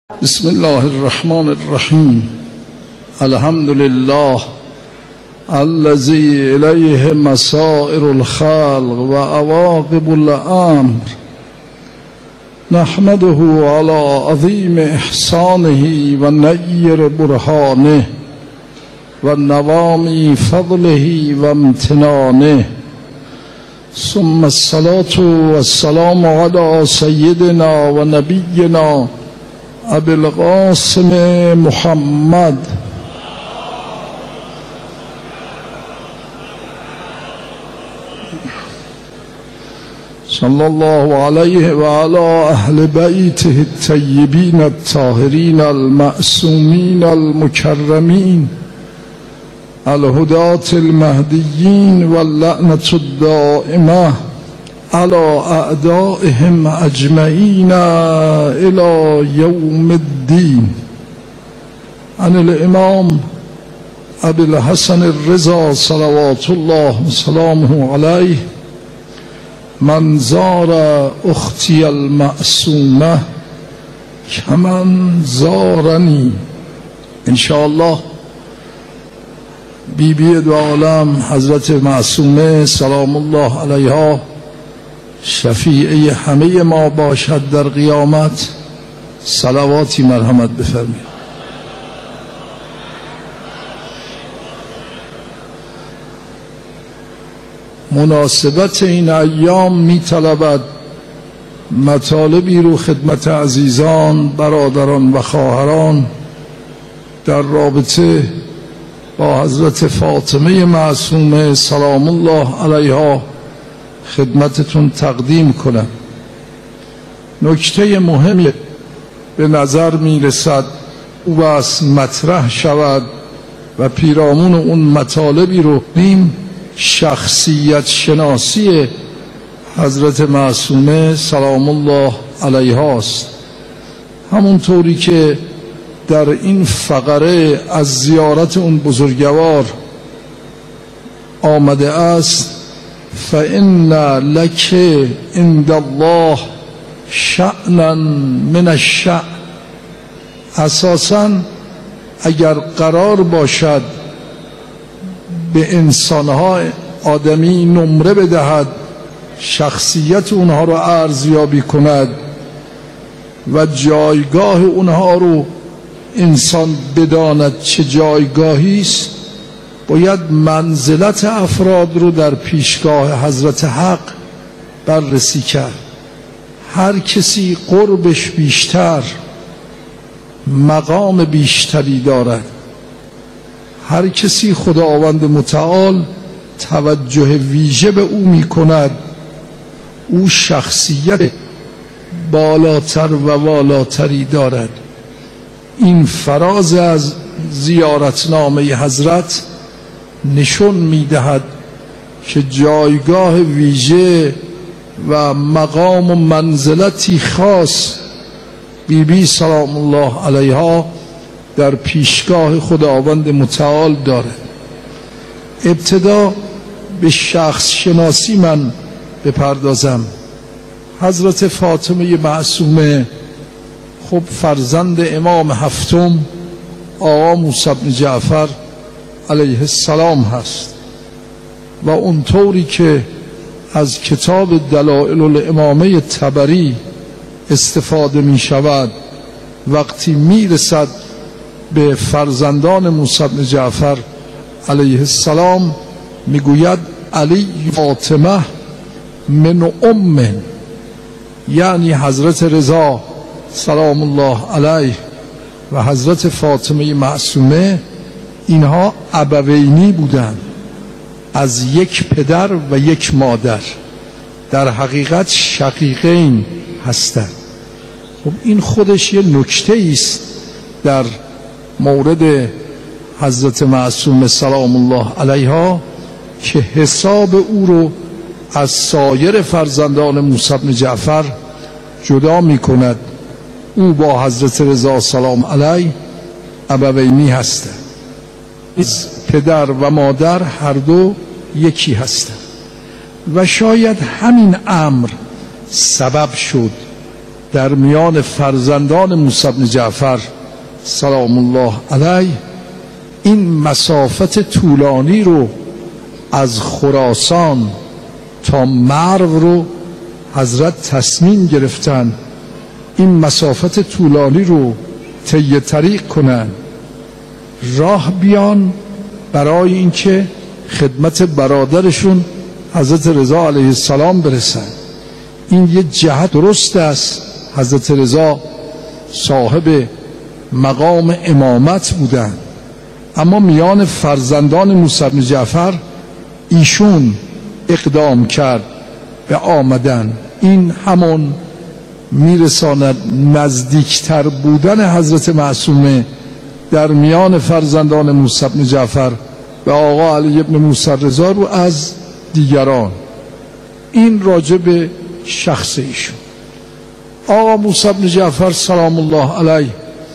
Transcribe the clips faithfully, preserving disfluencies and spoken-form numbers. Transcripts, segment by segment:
بسم الله الرحمن الرحیم. الحمد لله الذي الیه مسائر الخلق و عواقب الامر، نحمده على عظیم احسانه و نیر برهانه و نوامی فضله و امتنانه، ثم الصلاة والسلام على سیدنا و نبینا ابی القاسم محمد صلی الله علیه و علی اهل بیته الطیبین الطاهرین المعصومین المکرمین الهداة المهدیین واللعنة الدائمة على اعدائهم اجمعین الى یوم الدین. عن الامام ابی الحسن الرضا صلوات الله وسلامه علیه: من زار اختی المعصومه کمن زارنی. انشاءالله بی بی دو عالم حضرت معصومه سلام الله علیها شفیعه همه ما باشد در قیامت. صلواتی مرحمت بفرمایید. مناسبت این ایام می طلبد مطالبی رو خدمت عزیزان، برادران و خواهران در رابطه با حضرت فاطمه معصومه سلام الله علیها خدمتتون تقدیم کنم. نکته مهمی به نظر می رسد او از مطرح شود و پیرامون اون مطالبی رو بیم شخصیت شناسی حضرت معصومه سلام الله علیها است. همونطوری که در این فقره از زیارت اون بزرگوار آمده است: فإن لك عند الله شأنا من الشأن. اساساً اگر قرار باشد به انسانها آدمی نمره بدهد، شخصیت اونها رو ارزیابی کند و جایگاه اونها رو انسان بداند چه جایگاهی است، باید منزلت افراد رو در پیشگاه حضرت حق بررسی کرد. هر کسی قربش بیشتر مقام بیشتری دارد. هر کسی خداوند متعال توجه ویژه به او می کند. او شخصیت بالاتر و والاتری دارد. این فراز از زیارتنامه حضرت نشون می دهد که جایگاه ویژه و مقام و منزلتی خاص بی بی سلام الله علیها در پیشگاه خداوند متعال دارد. ابتدا به شخص شناسی من بپردازم. حضرت فاطمه معصومه خب فرزند امام هفتم آقا موسی بن جعفر علیه السلام هست و اونطوری که از کتاب دلائل الامامه طبری استفاده می شود، وقتی می رسد به فرزندان موسی بن جعفر علیه السلام می گوید علی فاطمه من ام، یعنی حضرت رضا سلام الله علیه و حضرت فاطمه معصومه اینها ابوینی بودند، از یک پدر و یک مادر، در حقیقت شقیقین هستند. خب این خودش یه نکته است در مورد حضرت معصومه سلام الله علیها که حساب او رو از سایر فرزندان موسی بن جعفر جدا می کند. او با حضرت رضا سلام علیه ابوینی هستند، پدر و مادر هر دو یکی هستند و شاید همین امر سبب شد در میان فرزندان موسی بن جعفر سلام الله علیه این مسافت طولانی رو از خراسان تا مرو رو حضرت تصمیم گرفتن این مسافت طولانی رو طی طریق کنن، راه بیان برای اینکه خدمت برادرشون حضرت رضا علیه السلام برسن. این یه جهت درست است. حضرت رضا صاحب مقام امامت بودن، اما میان فرزندان موسی بن جعفر ایشون اقدام کرد به آمدن. این همون میرساند نزدیکتر بودن حضرت معصومه در میان فرزندان موسی بن جعفر به آقا علی ابن موسی رضا رو از دیگران. این راجع به شخص ایشون. آقا موسی بن جعفر سلام الله علیه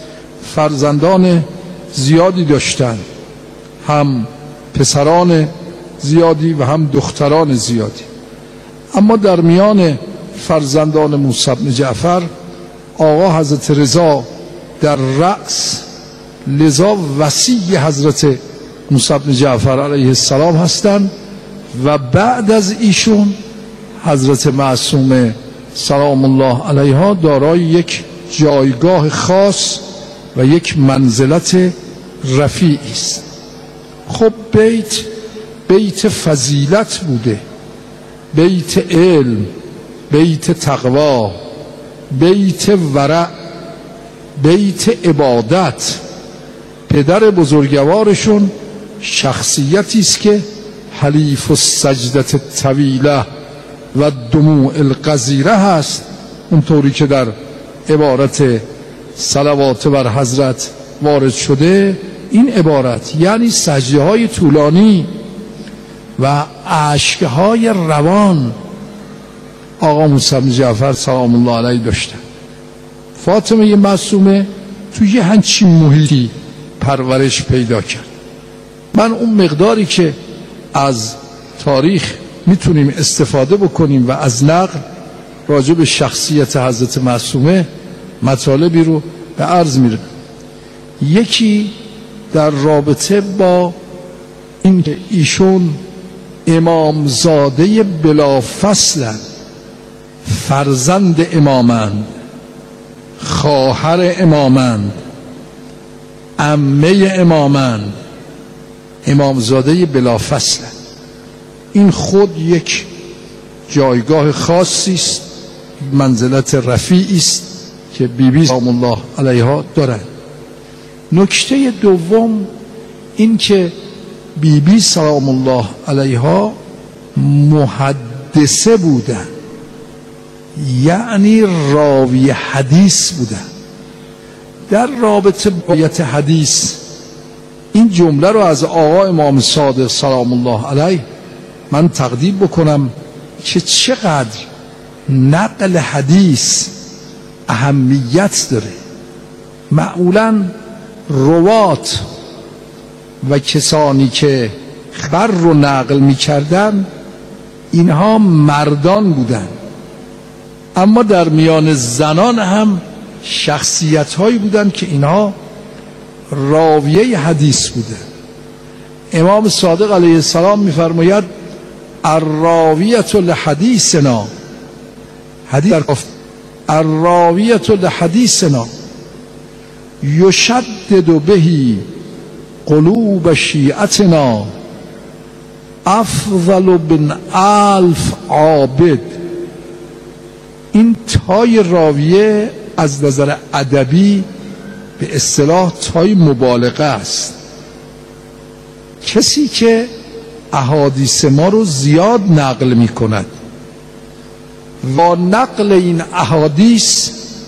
فرزندان زیادی داشتند، هم پسران زیادی و هم دختران زیادی، اما در میان فرزندان موسی بن جعفر آقا حضرت رضا در رأس، لذا وصی حضرت موسی بن جعفر علیه السلام هستند و بعد از ایشون حضرت معصومه سلام الله علیها دارای یک جایگاه خاص و یک منزلت رفیعی است. خب بیت بیت فضیلت بوده، بیت علم، بیت تقوا، بیت ورع، بیت عبادت. پدر بزرگوارشون شخصیتی است که حلیف السجدة الطویله و دموع الغزیره هست، اونطوری که در عبارت صلوات بر حضرت وارد شده. این عبارت یعنی سجده های طولانی و اشک های روان آقا موسی بن جعفر سلام الله علیه داشتن. فاطمه معصومه توی همچین محیطی پرورش پیدا کرد. من اون مقداری که از تاریخ میتونیم استفاده بکنیم و از نقل راجع به شخصیت حضرت معصومه مطالبی رو به عرض میرم. یکی در رابطه با این که ایشون امامزاده بلافصلن، فرزند امامند، خواهر امامند، عمه امامند، امامزاده بلافصلن. این خود یک جایگاه خاصی است، منزلت رفیعی است که بی بی سلام الله علیها دارند. نکته دوم این که بی بی سلام الله علیها محدثه بودند، یعنی راوی حدیث بودند. در رابطه با حدیث این جمله رو از آقا امام صادق سلام الله علیه من تقدیم بکنم که چقدر نقل حدیث اهمیت داره. معمولاً روات و کسانی که خبر رو نقل می کردن اینها مردان بودن، اما در میان زنان هم شخصیت هایی بودن که اینها راویه حدیث بودن. امام صادق علیه السلام می فرماید الراویة لحدیثنا، حدیث الراویة لحدیثنا یشدد بهی قلوب شیعتنا افضل من الف عابد. این تای راویه از نظر ادبی به اصطلاح تای مبالغه است. کسی که احادیث ما رو زیاد نقل می کند و نقل این احادیث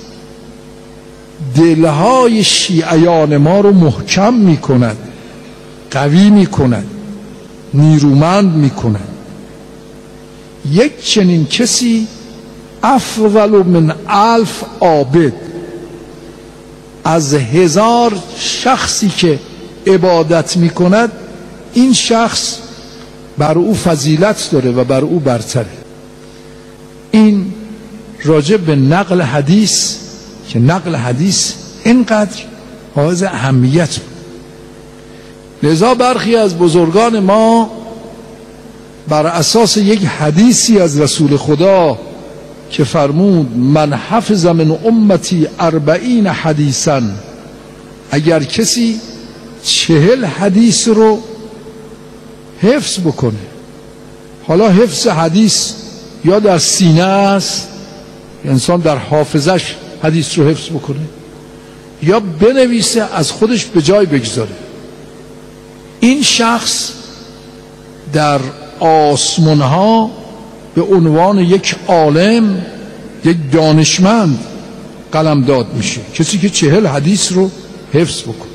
دلهای شیعیان ما رو محکم می کند، قوی می کند، نیرومند می کند. یک چنین کسی افضل من الف عابد، از هزار شخصی که عبادت می کند این شخص بر او فضیلت داره و بر او برتره. این راجع به نقل حدیث که نقل حدیث اینقدر حائز اهمیت بود. لذا برخی از بزرگان ما بر اساس یک حدیثی از رسول خدا که فرمود من حفظ من امتی اربعین حدیثا، اگر کسی چهل حدیث رو حفظ بکنه، حالا حفظ حدیث یا در سینه است، انسان در حافظش حدیث رو حفظ بکنه، یا بنویسه از خودش به جای بگذاره، این شخص در آسمان ها به عنوان یک عالم، یک دانشمند قلمداد میشه، کسی که چهل حدیث رو حفظ بکنه.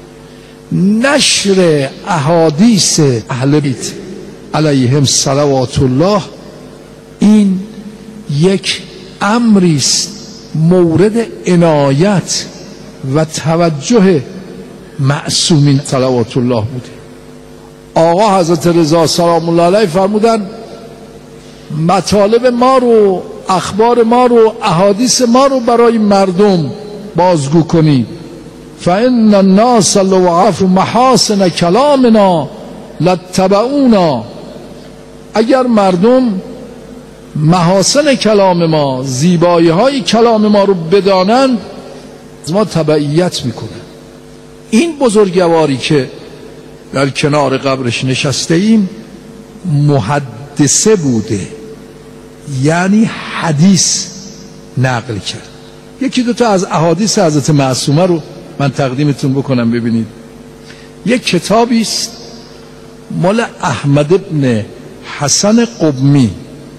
نشر احادیث اهل بیت علیهم صلوات الله این یک امری است مورد عنایت و توجه معصومین صلوات الله بوده. آقا حضرت رضا سلام الله علیه فرمودن مطالب ما رو، اخبار ما رو، احادیث ما رو برای مردم بازگو کنید. فإن الناس لو عرفوا محاسن کلامنا لاتبعونا، اگر مردم محاسن کلام ما، زیبایی های کلام ما رو بدانند، از ما تبعیت میکنن. این بزرگواری که در کنار قبرش نشسته ایم محدثه بوده، یعنی حدیث نقل کرد. یکی دو تا از احادیث حضرت معصومه رو من تقدیمتون بکنم ببینید. یک کتابی است مال احمد ابن حسن قمی.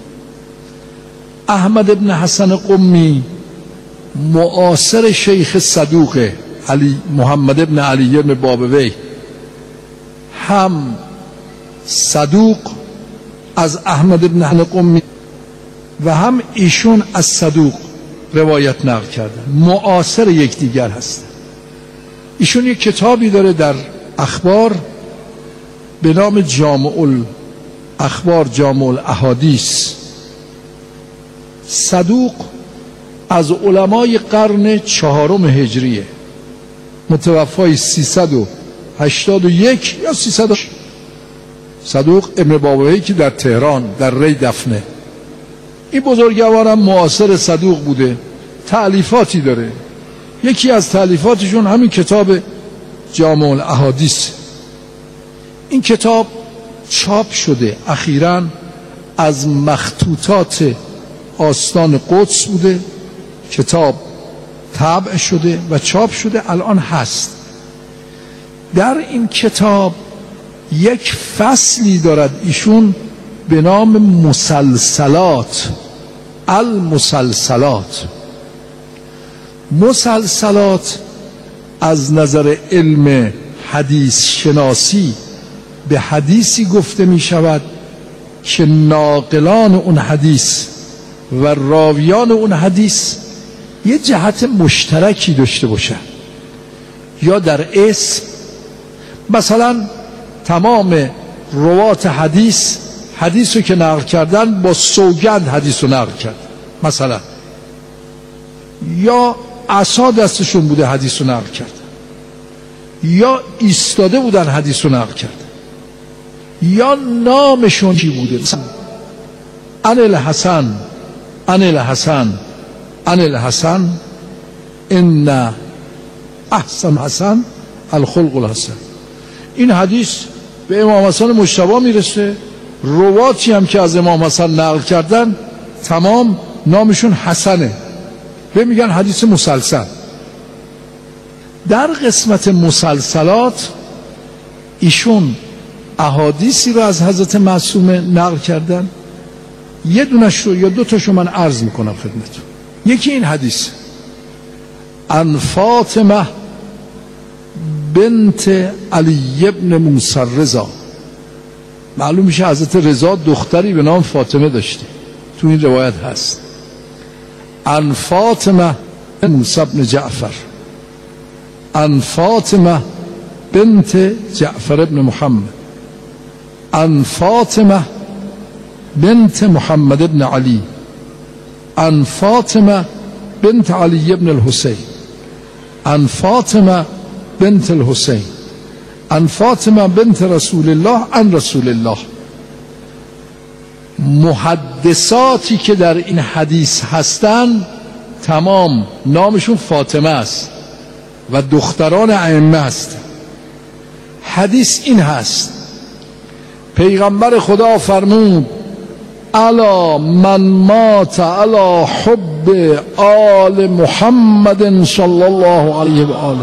احمد ابن حسن قمی معاصر شیخ صدوق علی محمد ابن علی ابن بابوی، هم صدوق از احمد ابن حسن قمی و هم ایشون از صدوق روایت نقل کردن، معاصر یکدیگر هستند. ایشون یک کتابی داره در اخبار به نام جامع الاخبار، جامع الاحادیث. صدوق از علمای قرن چهارم هجریه، متوفای سیصد و هشتاد و یک یا سیصد. صدوق ابن بابوی که در تهران در ری دفنه. این بزرگوارم معاصر صدوق بوده، تألیفاتی داره. یکی از تألیفاتشون همین کتاب جامع الاحادیث. این کتاب چاپ شده اخیراً از مخطوطات آستان قدس بوده، کتاب طبع شده و چاپ شده، الان هست. در این کتاب یک فصلی دارد ایشون به نام مسلسلات، المسلسلات. مسلسلات از نظر علم حدیث شناسی به حدیثی گفته می شود که ناقلان اون حدیث و راویان اون حدیث یه جهت مشترکی داشته باشن، یا در اسم. مثلا تمام روات حدیث حدیث رو که نقل کردن با سوگند حدیث رو نقل کرد مثلا، یا عصا دستشون بوده حدیث رو نقل کرد، یا ایستاده بودن حدیث رو نقل کرد، یا نامشون چی بوده، ان الحسن ان الحسن ان الحسن ان احسن حسن الخلق الحسن. این حدیث به امام حسن مجتبی میرسه، رواتی هم که از امام حسن نقل کردن تمام نامشون حسنه، به میگن حدیث مسلسل. در قسمت مسلسلات ایشون احادیثی رو از حضرت معصومه نقل کردن. یه دونش رو یا دو تاشو من عرض میکنم خدمتتون. یکی این حدیث ان فاطمه بنت علی ابن موسی رضا. معلوم میشه حضرت رضا دختری به نام فاطمه داشته، تو این روایت هست. ان فاطمه موسی ابن جعفر، ان فاطمه بنت جعفر ابن محمد، ان فاطمه بنت محمد ابن علی، عن فاطمه بنت علی بن الحسین، عن فاطمه بنت الحسین، عن فاطمه بنت رسول الله عن رسول الله. محدثاتی که در این حدیث هستند تمام نامشون فاطمه است و دختران ائمه است. حدیث این هست: پیغمبر خدا فرمود الا من مات علی حب آل محمد صلی الله علیه و آله،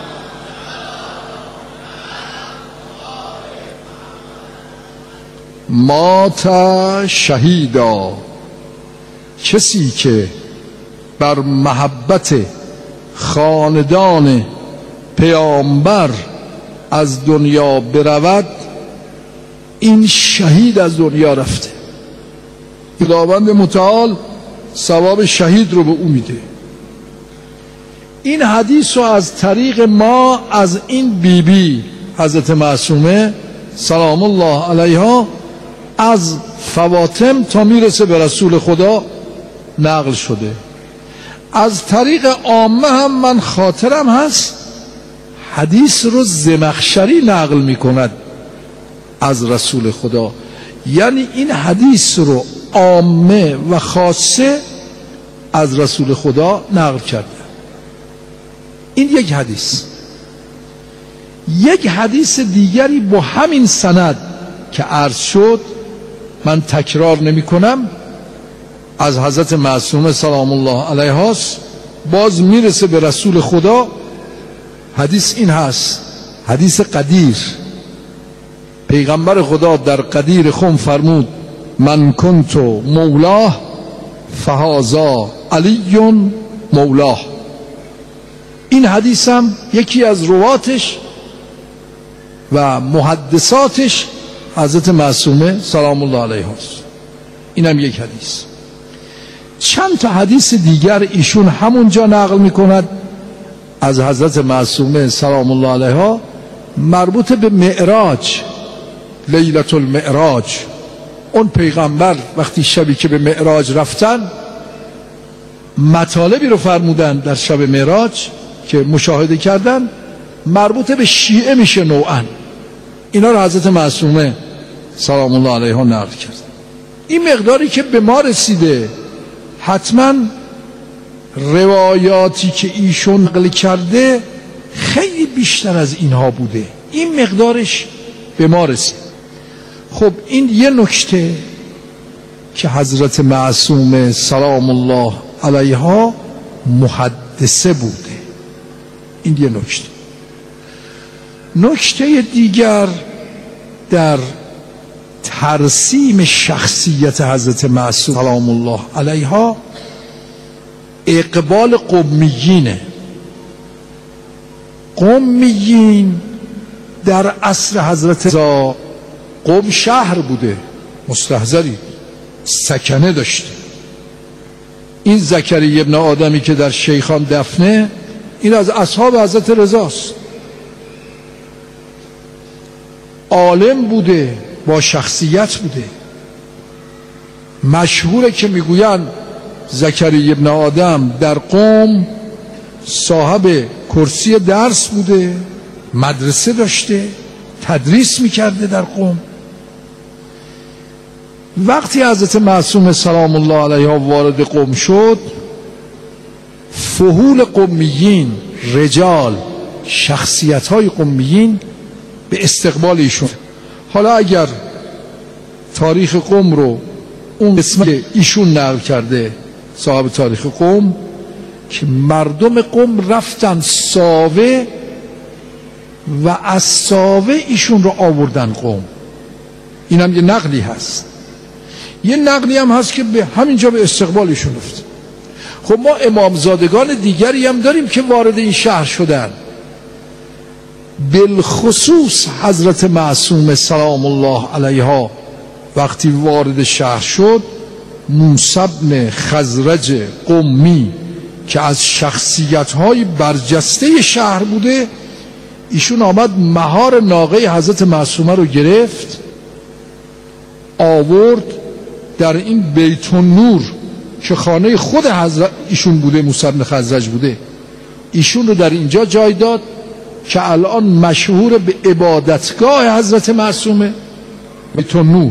مات شهیدا، کسی که بر محبت خاندان پیامبر از دنیا برود، این شهید از دنیا رفته. خداوند متعال ثواب شهید رو به او میده. این حدیث رو از طریق ما از این بیبی بی حضرت معصومه سلام الله علیها از فواطم تا میرسه به رسول خدا نقل شده. از طریق عامه هم من خاطرم هست حدیث رو زمخشری نقل میکند از رسول خدا، یعنی این حدیث رو عامه و خاصه از رسول خدا نقل کرده. این یک حدیث. یک حدیث دیگری با همین سند که عرض شد، من تکرار نمی کنم، از حضرت معصومه سلام الله علیها باز میرسه به رسول خدا. حدیث این هست، حدیث قدیر. پیغمبر خدا در قدیر خم فرمود من کنت مولاه فهذا علی مولاه. این حدیث هم یکی از رواتش و محدثاتش حضرت معصومه سلام الله علیها است. این هم یک حدیث. چند تا حدیث دیگر ایشون همونجا نقل میکند از حضرت معصومه سلام الله علیها مربوط به معراج، لیلة المعراج. اون پیغمبر وقتی شبی که به معراج رفتن مطالبی رو فرمودن در شب معراج که مشاهده کردن، مربوط به شیعه میشه نوعا. اینا رو حضرت معصومه سلام الله علیها نقل کرد. این مقداری که به ما رسیده، حتما روایاتی که ایشون نقل کرده خیلی بیشتر از اینها بوده. این مقدارش به ما رسید. خب این یه نکته که حضرت معصومه سلام الله علیها محدثه بوده. این یه نکته. نکته دیگر در ترسیم شخصیت حضرت معصومه سلام الله علیها اقبال قمیینه. قمیین در عصر حضرت رضا قم شهر بوده، مستحضری، سکنه داشته. این زکریا ابن آدمی که در شیخان دفنه، این از اصحاب حضرت رضاست. عالم بوده، با شخصیت بوده. مشهوره که میگویند زکریا ابن آدم در قم صاحب کرسی درس بوده، مدرسه داشته، تدریس میکرده در قم. وقتی حضرت معصومه سلام الله علیها وارد قم شد، فحول قمیین، رجال، شخصیت های قمیین به استقبال ایشون. حالا اگر تاریخ قم رو اون قسمت ایشون نقل کرده، صاحب تاریخ قم، که مردم قم رفتن ساوه و از ساوه ایشون رو آوردن قم. این هم یه نقلی هست. یه نقلی هم هست که به همینجا به استقبال ایشون رفت. خب ما امامزادگان دیگری هم داریم که وارد این شهر شدن، بالخصوص حضرت معصومه سلام الله علیها وقتی وارد شهر شد، موسی بن خزرج قمی که از شخصیت‌های برجسته شهر بوده، ایشون آمد مهار ناقه حضرت معصومه رو گرفت، آورد در این بیت النور که خانه خود حضرت ایشون بوده، موسی بن خزرج بوده، ایشون رو در اینجا جای داد که الان مشهور به عبادتگاه حضرت معصومه بیت نور.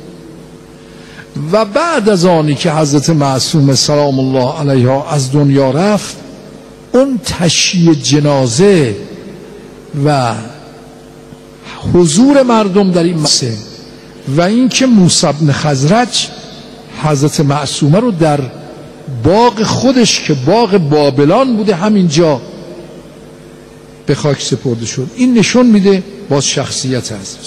و بعد از آنی که حضرت معصومه سلام الله علیها از دنیا رفت، اون تشییع جنازه و حضور مردم در این مسجد و اینکه موسی بن خزرج حضرت معصومه رو در باغ خودش که باغ بابلان بوده همینجا به خاک سپرده شد، این نشون میده باز شخصیت حضرت.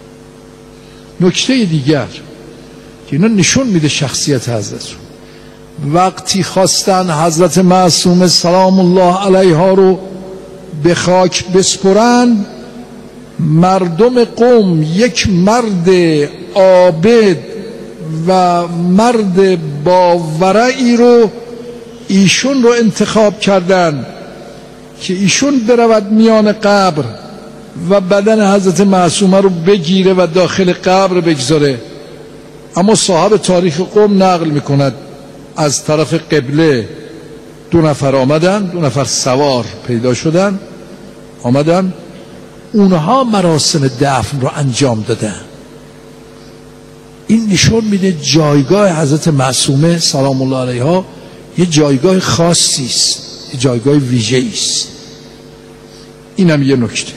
نکته دیگر که اینا نشون میده شخصیت حضرت رو، وقتی خواستن حضرت معصومه سلام الله علیها رو به خاک بسپرن، مردم قوم یک مرد عابد و مرد با ورعی رو ایشون رو انتخاب کردن که ایشون برود میان قبر و بدن حضرت معصومه رو بگیره و داخل قبر بگذاره. اما صاحب تاریخ قوم نقل میکند از طرف قبله دو نفر آمدن، دو نفر سوار پیدا شدن آمدن، اونها مراسم دفن رو انجام دادن. این نشون میده جایگاه حضرت معصومه سلام الله علیها یه جایگاه خاصی است، یه جایگاه ویژه‌ای است. اینم یه نکته.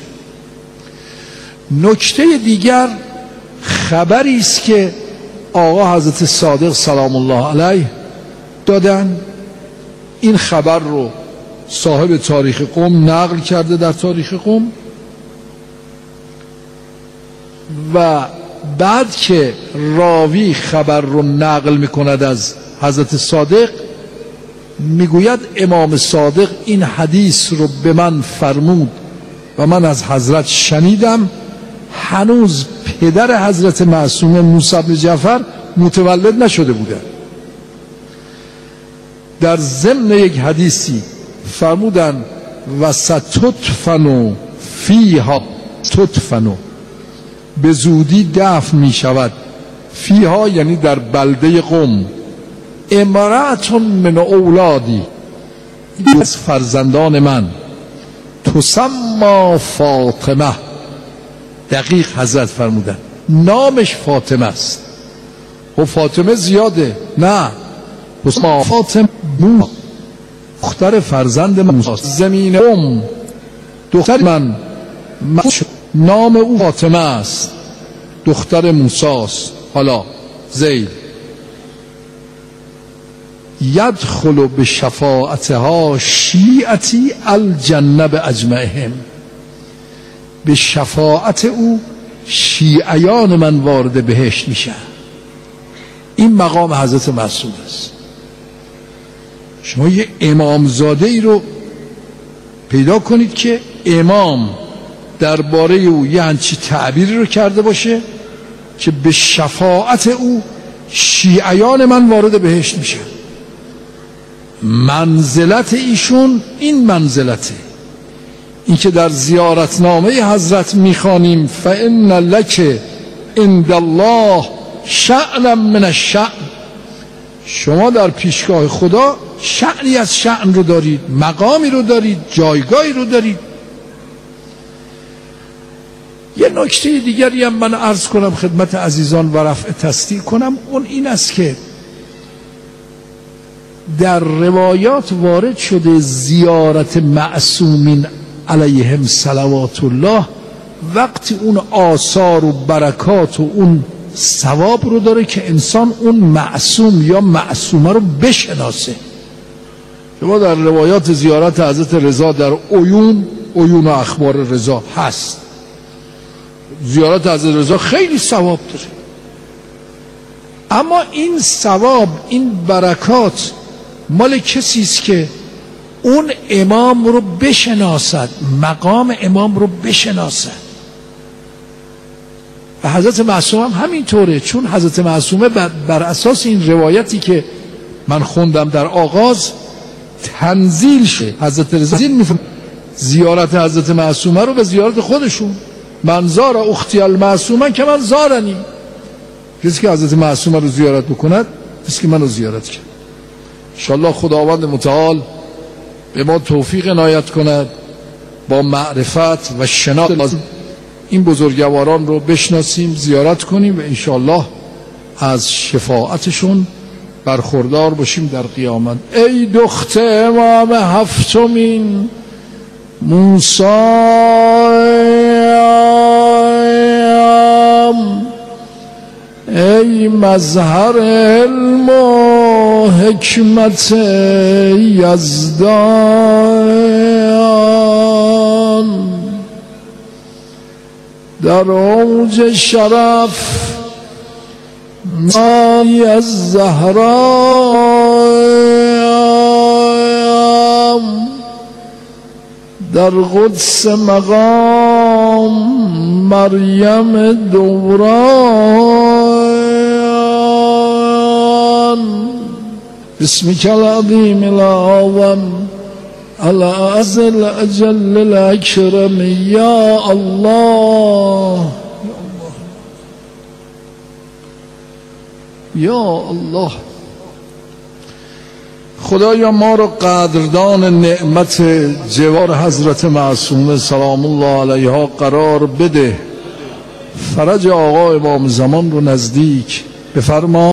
نکته دیگر خبری است که آقا حضرت صادق سلام الله علیه دادن. این خبر رو صاحب تاریخ قوم نقل کرده در تاریخ قوم و بعد که راوی خبر رو نقل میکند از حضرت صادق میگوید امام صادق این حدیث رو به من فرمود و من از حضرت شنیدم، هنوز پدر حضرت معصومه موسی بن جعفر متولد نشده بودن. در ضمن یک حدیثی فرمودن و ستدفن فیها، تدفن به زودی دفن می شود، فیها یعنی در بلده قم، امرأة من اولادی، از فرزندان من، تسمى فاطمه، دقیق حضرت فرمودن نامش فاطمه است. و فاطمه زیاده، نه تسمى فاطمه، دختر فرزند من، زمین ام دختر من، نام او فاطمه است، دختر موسی است. حالا زید یدخل به شفاعتها شیعتی الجنه باجمعهم، به شفاعت او شیعیان من وارد بهشت میشن. این مقام حضرت معصوم است. شما یه امامزاده ای رو پیدا کنید که امام درباره او یه همچین تعبیری رو کرده باشه که به شفاعت او شیعیان من وارد بهشت میشن. منزلت ایشون این منزلته، این که در زیارتنامه حضرت میخوانیم فإن لک عند الله شأنا من الشأن، شما در پیشگاه خدا شأنی از شأن رو دارید، مقامی رو دارید، جایگاهی رو دارید. یه نکته دیگری هم من عرض کنم خدمت عزیزان و رفع تصدیق کنم، اون این است که در روایات وارد شده زیارت معصومین علیهم صلوات الله وقتی اون آثار و برکات و اون ثواب رو داره که انسان اون معصوم یا معصومه رو بشناسه. شما در روایات زیارت حضرت رضا در عیون عیون و اخبار رضا هست، زیارت حضرت رضا خیلی ثواب داره، اما این ثواب این برکات مال کسی است که اون امام رو بشناسد، مقام امام رو بشناسد. و حضرت معصومه هم همینطوره، چون حضرت معصومه بر اساس این روایتی که من خوندم در آغاز تنزیل شه، حضرت رضا زیارت حضرت معصومه رو به زیارت خودشون، من زار اختی المعصومه که من زارنی، کسی که حضرت معصومه رو زیارت بکند کسی که منو زیارت کرد. انشاءالله خداوند متعال به ما توفیق عنایت کند با معرفت و شناخت لازم این بزرگواران رو بشناسیم، زیارت کنیم و انشاءالله از شفاعتشون برخوردار باشیم در قیامت. ای دخت امام هفتمین موسی، ای مظهر علم و حکمت یزدان، در اوج شرف مای از زهرا، در قدس مقام مریم دوران، بسمك العظیم الاعظم الأعز الأجل الأكرم یا الله یا الله. خدایا ما رو قدردان نعمت جوار حضرت معصومه سلام الله علیها قرار بده، فرج آقا امام زمان رو نزدیک بفرما.